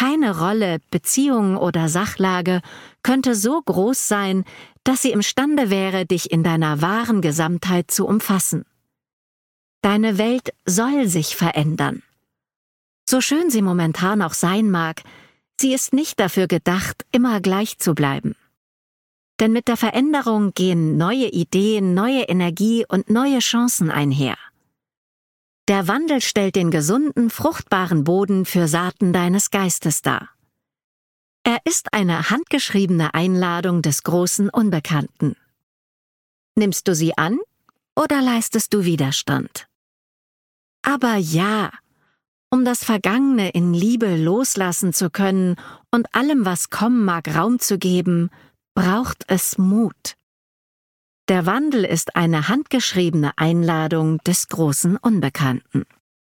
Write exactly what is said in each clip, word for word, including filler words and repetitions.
Keine Rolle, Beziehung oder Sachlage könnte so groß sein, dass sie imstande wäre, dich in deiner wahren Gesamtheit zu umfassen. Deine Welt soll sich verändern. So schön sie momentan auch sein mag, sie ist nicht dafür gedacht, immer gleich zu bleiben. Denn mit der Veränderung gehen neue Ideen, neue Energie und neue Chancen einher. Der Wandel stellt den gesunden, fruchtbaren Boden für Saaten deines Geistes dar. Er ist eine handgeschriebene Einladung des großen Unbekannten. Nimmst du sie an oder leistest du Widerstand? Aber ja, um das Vergangene in Liebe loslassen zu können und allem, was kommen mag, Raum zu geben, braucht es Mut. Der Wandel ist eine handgeschriebene Einladung des großen Unbekannten.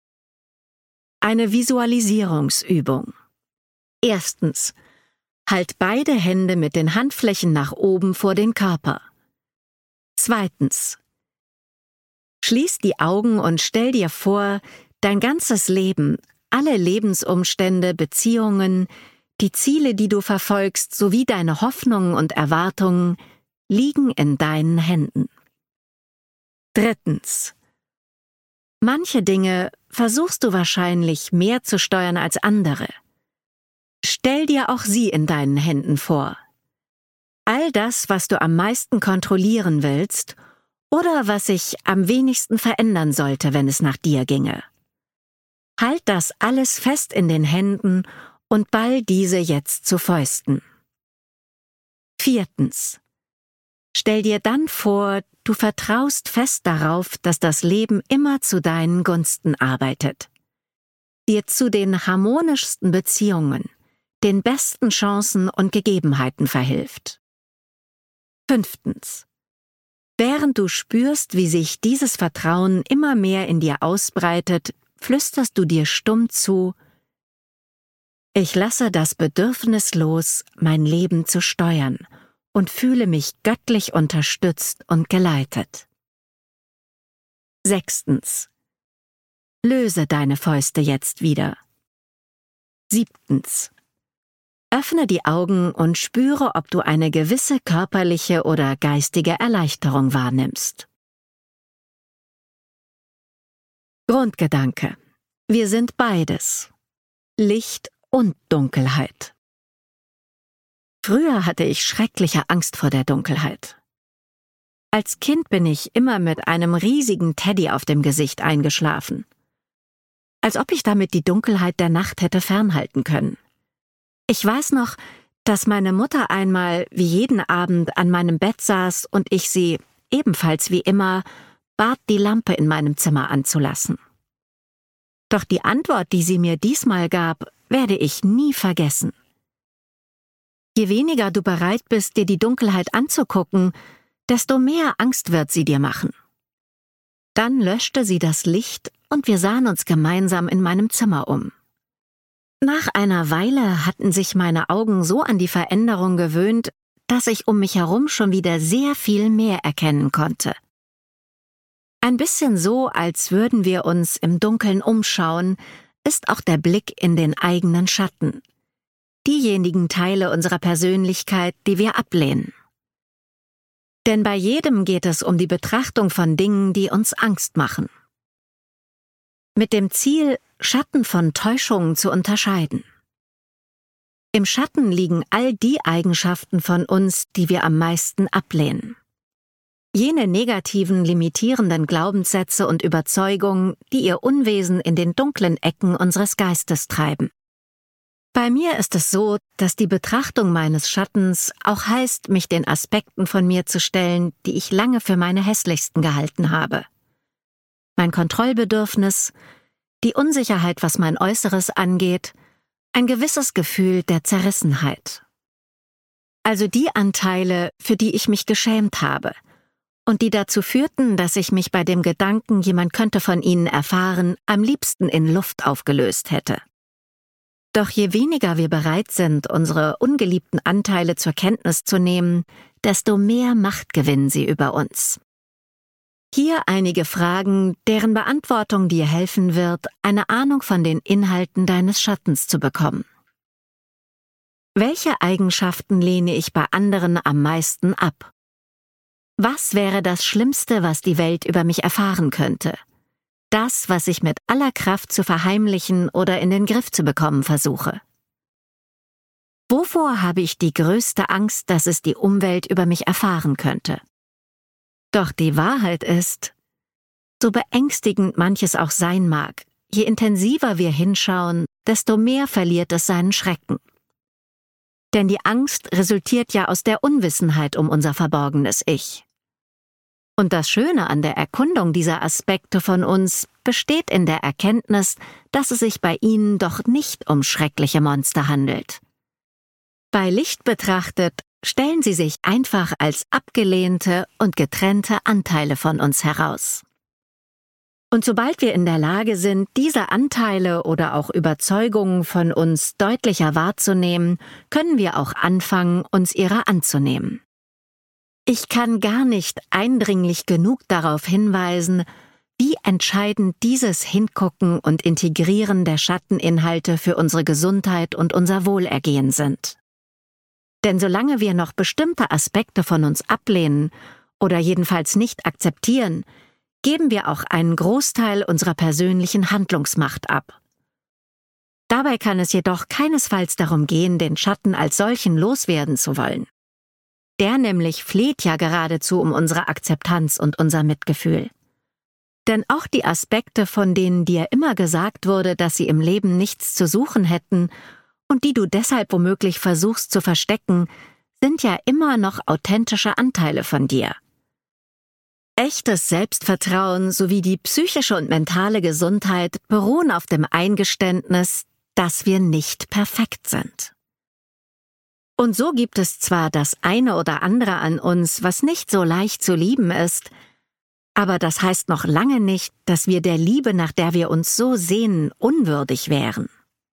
Eine Visualisierungsübung. Erstens. Halt beide Hände mit den Handflächen nach oben vor den Körper. Zweitens. Schließ die Augen und stell dir vor, dein ganzes Leben, alle Lebensumstände, Beziehungen, die Ziele, die du verfolgst, sowie deine Hoffnungen und Erwartungen liegen in deinen Händen. Drittens. Manche Dinge versuchst du wahrscheinlich mehr zu steuern als andere. Stell dir auch sie in deinen Händen vor. All das, was du am meisten kontrollieren willst oder was sich am wenigsten verändern sollte, wenn es nach dir ginge. Halt das alles fest in den Händen und ball diese jetzt zu Fäusten. Viertens. Stell dir dann vor, du vertraust fest darauf, dass das Leben immer zu deinen Gunsten arbeitet, dir zu den harmonischsten Beziehungen, den besten Chancen und Gegebenheiten verhilft. Fünftens. Während du spürst, wie sich dieses Vertrauen immer mehr in dir ausbreitet, flüsterst du dir stumm zu: Ich lasse das Bedürfnis los, mein Leben zu steuern und fühle mich göttlich unterstützt und geleitet. Sechstens. Löse deine Fäuste jetzt wieder. Siebtens. Öffne die Augen und spüre, ob du eine gewisse körperliche oder geistige Erleichterung wahrnimmst. Grundgedanke: Wir sind beides. Licht und Dunkelheit. Früher hatte ich schreckliche Angst vor der Dunkelheit. Als Kind bin ich immer mit einem riesigen Teddy auf dem Gesicht eingeschlafen. Als ob ich damit die Dunkelheit der Nacht hätte fernhalten können. Ich weiß noch, dass meine Mutter einmal wie jeden Abend an meinem Bett saß und ich sie, ebenfalls wie immer, bat, die Lampe in meinem Zimmer anzulassen. Doch die Antwort, die sie mir diesmal gab, werde ich nie vergessen. Je weniger du bereit bist, dir die Dunkelheit anzugucken, desto mehr Angst wird sie dir machen. Dann löschte sie das Licht und wir sahen uns gemeinsam in meinem Zimmer um. Nach einer Weile hatten sich meine Augen so an die Veränderung gewöhnt, dass ich um mich herum schon wieder sehr viel mehr erkennen konnte. Ein bisschen so, als würden wir uns im Dunkeln umschauen, ist auch der Blick in den eigenen Schatten. Diejenigen Teile unserer Persönlichkeit, die wir ablehnen. Denn bei jedem geht es um die Betrachtung von Dingen, die uns Angst machen. Mit dem Ziel, Schatten von Täuschungen zu unterscheiden. Im Schatten liegen all die Eigenschaften von uns, die wir am meisten ablehnen. Jene negativen, limitierenden Glaubenssätze und Überzeugungen, die ihr Unwesen in den dunklen Ecken unseres Geistes treiben. Bei mir ist es so, dass die Betrachtung meines Schattens auch heißt, mich den Aspekten von mir zu stellen, die ich lange für meine hässlichsten gehalten habe. Mein Kontrollbedürfnis, die Unsicherheit, was mein Äußeres angeht, ein gewisses Gefühl der Zerrissenheit. Also die Anteile, für die ich mich geschämt habe und die dazu führten, dass ich mich bei dem Gedanken, jemand könnte von ihnen erfahren, am liebsten in Luft aufgelöst hätte. Doch je weniger wir bereit sind, unsere ungeliebten Anteile zur Kenntnis zu nehmen, desto mehr Macht gewinnen sie über uns. Hier einige Fragen, deren Beantwortung dir helfen wird, eine Ahnung von den Inhalten deines Schattens zu bekommen. Welche Eigenschaften lehne ich bei anderen am meisten ab? Was wäre das Schlimmste, was die Welt über mich erfahren könnte? Das, was ich mit aller Kraft zu verheimlichen oder in den Griff zu bekommen versuche. Wovor habe ich die größte Angst, dass es die Umwelt über mich erfahren könnte? Doch die Wahrheit ist, so beängstigend manches auch sein mag, je intensiver wir hinschauen, desto mehr verliert es seinen Schrecken. Denn die Angst resultiert ja aus der Unwissenheit um unser verborgenes Ich. Und das Schöne an der Erkundung dieser Aspekte von uns besteht in der Erkenntnis, dass es sich bei ihnen doch nicht um schreckliche Monster handelt. Bei Licht betrachtet stellen sie sich einfach als abgelehnte und getrennte Anteile von uns heraus. Und sobald wir in der Lage sind, diese Anteile oder auch Überzeugungen von uns deutlicher wahrzunehmen, können wir auch anfangen, uns ihrer anzunehmen. Ich kann gar nicht eindringlich genug darauf hinweisen, wie entscheidend dieses Hingucken und Integrieren der Schatteninhalte für unsere Gesundheit und unser Wohlergehen sind. Denn solange wir noch bestimmte Aspekte von uns ablehnen oder jedenfalls nicht akzeptieren, geben wir auch einen Großteil unserer persönlichen Handlungsmacht ab. Dabei kann es jedoch keinesfalls darum gehen, den Schatten als solchen loswerden zu wollen. Der nämlich fleht ja geradezu um unsere Akzeptanz und unser Mitgefühl. Denn auch die Aspekte, von denen dir immer gesagt wurde, dass sie im Leben nichts zu suchen hätten und die du deshalb womöglich versuchst zu verstecken, sind ja immer noch authentische Anteile von dir. Echtes Selbstvertrauen sowie die psychische und mentale Gesundheit beruhen auf dem Eingeständnis, dass wir nicht perfekt sind. Und so gibt es zwar das eine oder andere an uns, was nicht so leicht zu lieben ist, aber das heißt noch lange nicht, dass wir der Liebe, nach der wir uns so sehnen, unwürdig wären.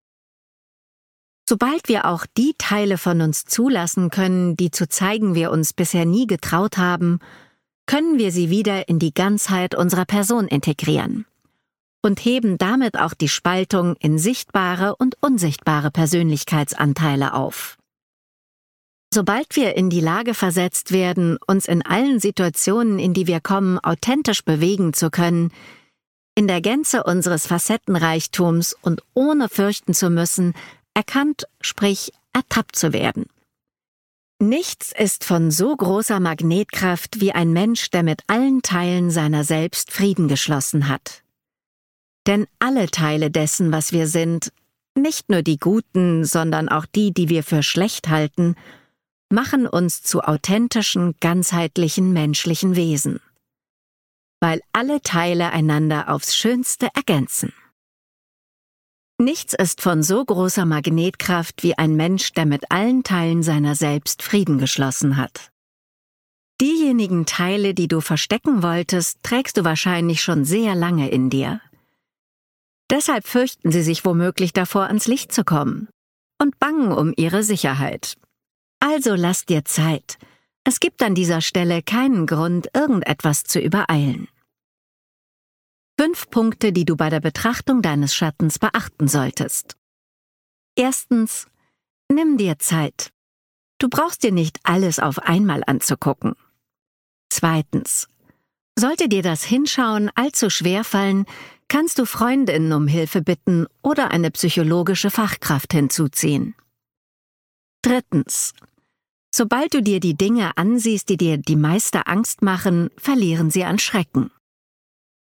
Sobald wir auch die Teile von uns zulassen können, die zu zeigen wir uns bisher nie getraut haben, können wir sie wieder in die Ganzheit unserer Person integrieren und heben damit auch die Spaltung in sichtbare und unsichtbare Persönlichkeitsanteile auf. Sobald wir in die Lage versetzt werden, uns in allen Situationen, in die wir kommen, authentisch bewegen zu können, in der Gänze unseres Facettenreichtums und ohne fürchten zu müssen, erkannt, sprich ertappt zu werden. Nichts ist von so großer Magnetkraft wie ein Mensch, der mit allen Teilen seiner selbst Frieden geschlossen hat. Denn alle Teile dessen, was wir sind, nicht nur die guten, sondern auch die, die wir für schlecht halten, machen uns zu authentischen, ganzheitlichen menschlichen Wesen. Weil alle Teile einander aufs Schönste ergänzen. Nichts ist von so großer Magnetkraft wie ein Mensch, der mit allen Teilen seiner selbst Frieden geschlossen hat. Diejenigen Teile, die du verstecken wolltest, trägst du wahrscheinlich schon sehr lange in dir. Deshalb fürchten sie sich womöglich davor, ans Licht zu kommen und bangen um ihre Sicherheit. Also lass dir Zeit. Es gibt an dieser Stelle keinen Grund, irgendetwas zu übereilen. Fünf Punkte, die du bei der Betrachtung deines Schattens beachten solltest. Erstens, nimm dir Zeit. Du brauchst dir nicht alles auf einmal anzugucken. Zweitens, sollte dir das Hinschauen allzu schwer fallen, kannst du Freundinnen um Hilfe bitten oder eine psychologische Fachkraft hinzuziehen. Drittens, sobald du dir die Dinge ansiehst, die dir die meiste Angst machen, verlieren sie an Schrecken.